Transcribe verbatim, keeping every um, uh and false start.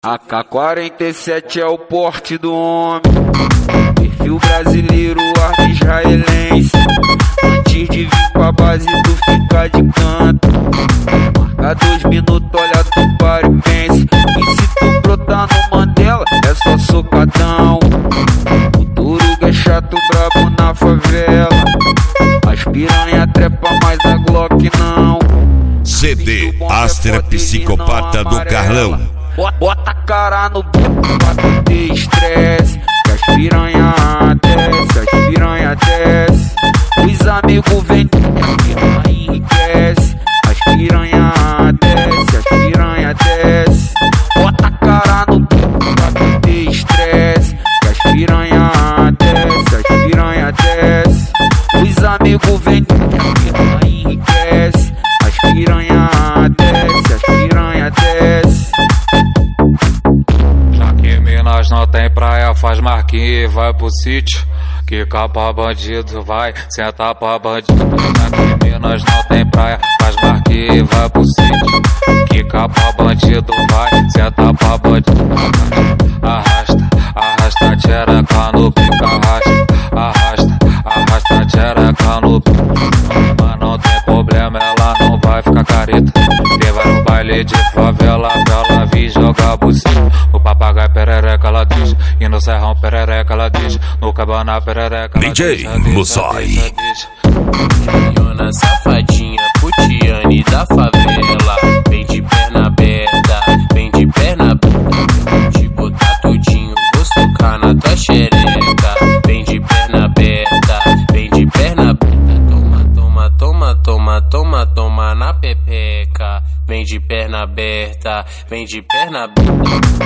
A K quarenta e sete é o porte do homem, perfil brasileiro, arte israelense. Antes de vir pra base tu fica de canto, marca dois minutos, olha tu para e pense. E se tu brotar no Mandela é só socadão. O Turuga é chato, brabo na favela, as piranha trepa, mas a Glock não. C D Aster Psicopata do Carlão. Bota a cara no bico pra tu ter estresse, que as piranha desce, as piranha desce. Os amigos vêm e a piranha enriquece, as piranha desce, as piranha desce. Bota a cara no bico pra tu ter estresse, que as piranha desce, as piranha desce. Os amigos vêm e a piranha enriquece, as piranha desce, as piranha desce. Nós não tem praia, faz marquinha e vai pro sítio. Que capa bandido vai, senta pra bandido. Aqui Minas não tem praia, faz marquinha e vai pro sítio. Que capa bandido vai, senta pra bandido. Arrasta, arrasta, tchereca no pico, arrasta, arrasta, arrasta, tchereca no pico. Mas não tem problema, ela não vai ficar careta. Quem vai no baile de favela, ela vir jogar buceta. No papagaio perereca ela deixa, e no serrão perereca ela deixa, no cabana perereca ela D J Mussoi. Menina safadinha, putiane da favela, vem de perna aberta, vem de perna aberta. Te botar tudinho, vou socar na tua xereca. Vem de perna aberta, vem de perna aberta. Toma, toma, toma, toma, toma, toma na pepeca. Vem de perna aberta, vem de perna aberta.